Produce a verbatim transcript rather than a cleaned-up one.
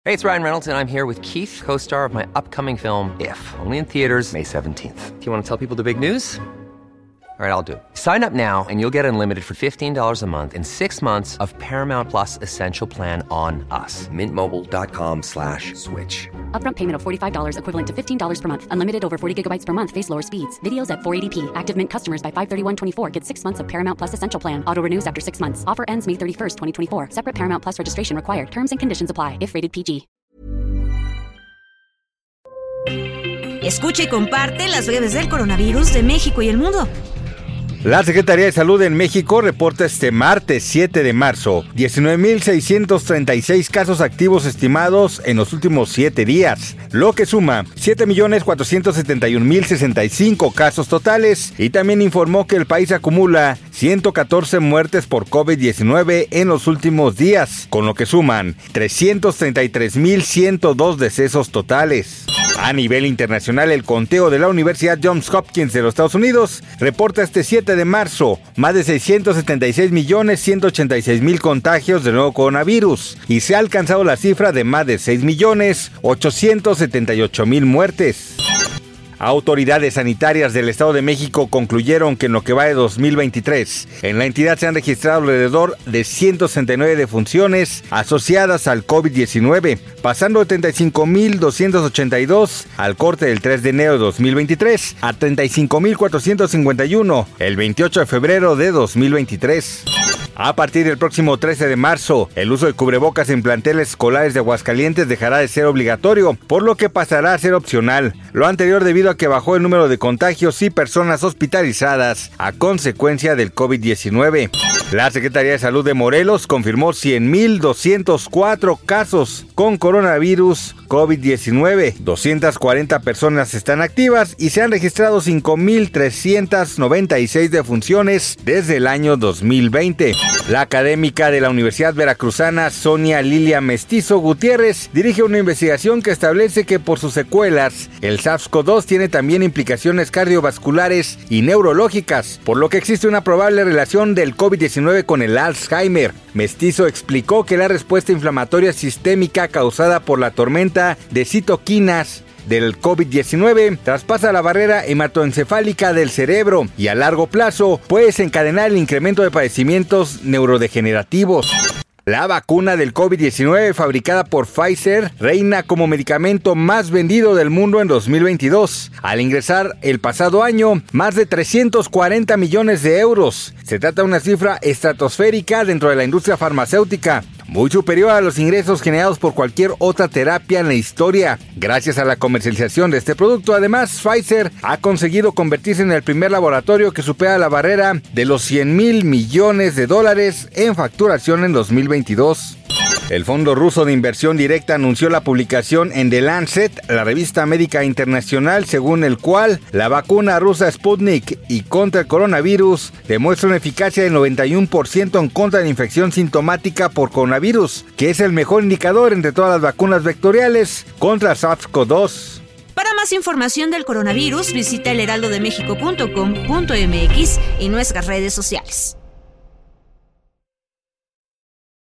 Hey, it's Ryan Reynolds, and I'm here with Keith, co-star of my upcoming film, If, only in theaters May seventeenth. Do you want to tell people the big news? All right, I'll do it. Sign up now and you'll get unlimited for fifteen dollars a month and six months of Paramount Plus Essential Plan on us. Mint Mobile dot com slash switch. Upfront payment of forty-five dollars equivalent to fifteen dollars per month. Unlimited over forty gigabytes per month. Face lower speeds. Videos at four eighty p. Active Mint customers by five thirty-one twenty-four get six months of Paramount Plus Essential Plan. Auto renews after six months. Offer ends May thirty-first, twenty twenty-four. Separate Paramount Plus registration required. Terms and conditions apply if rated P G. Escucha y comparte las breves del coronavirus de México y el mundo. La Secretaría de Salud en México reporta este martes siete de marzo diecinueve mil seiscientos treinta y seis casos activos estimados en los últimos siete días, lo que suma siete millones cuatrocientos setenta y un mil sesenta y cinco casos totales, y también informó que el país acumula ciento catorce muertes por COVID diecinueve en los últimos días, con lo que suman trescientos treinta y tres mil ciento dos decesos totales. A nivel internacional, el conteo de la Universidad Johns Hopkins de los Estados Unidos reporta este siete de marzo más de seiscientos setenta y seis millones ciento ochenta y seis mil contagios del nuevo coronavirus y se ha alcanzado la cifra de más de seis millones ochocientos setenta y ocho mil muertes. Autoridades sanitarias del Estado de México concluyeron que en lo que va de dos mil veintitrés, en la entidad se han registrado alrededor de ciento sesenta y nueve defunciones asociadas al COVID diecinueve, pasando de treinta y cinco mil doscientos ochenta y dos al corte del tres de enero de dos mil veintitrés a treinta y cinco mil cuatrocientos cincuenta y uno el veintiocho de febrero de dos mil veintitrés. A partir del próximo trece de marzo, el uso de cubrebocas en planteles escolares de Aguascalientes dejará de ser obligatorio, por lo que pasará a ser opcional. Lo anterior debido a que bajó el número de contagios y personas hospitalizadas a consecuencia del COVID diecinueve. La Secretaría de Salud de Morelos confirmó cien mil doscientos cuatro casos con coronavirus COVID diecinueve. doscientas cuarenta personas están activas y se han registrado cinco mil trescientas noventa y seis defunciones desde el año dos mil veinte. La académica de la Universidad Veracruzana, Sonia Lilia Mestizo Gutiérrez, dirige una investigación que establece que por sus secuelas, el SARS-C o V dos tiene también implicaciones cardiovasculares y neurológicas, por lo que existe una probable relación del COVID diecinueve con el Alzheimer. Mestizo explicó que la respuesta inflamatoria sistémica causada por la tormenta de citoquinas del COVID diecinueve traspasa la barrera hematoencefálica del cerebro y a largo plazo puede desencadenar el incremento de padecimientos neurodegenerativos. La vacuna del COVID diecinueve fabricada por Pfizer reina como medicamento más vendido del mundo en dos mil veintidós, al ingresar el pasado año más de trescientos cuarenta millones de euros. Se trata de una cifra estratosférica dentro de la industria farmacéutica, muy superior a los ingresos generados por cualquier otra terapia en la historia. Gracias a la comercialización de este producto, además, Pfizer ha conseguido convertirse en el primer laboratorio que supera la barrera de los cien mil millones de dólares en facturación en dos mil veintidós. El Fondo Ruso de Inversión Directa anunció la publicación en The Lancet, la revista médica internacional, según el cual la vacuna rusa Sputnik y contra el coronavirus demuestra una eficacia del noventa y uno por ciento en contra de la infección sintomática por coronavirus, que es el mejor indicador entre todas las vacunas vectoriales contra SARS-C o V dos. Para más información del coronavirus, visita el heraldo de méxico punto com punto m x y nuestras redes sociales.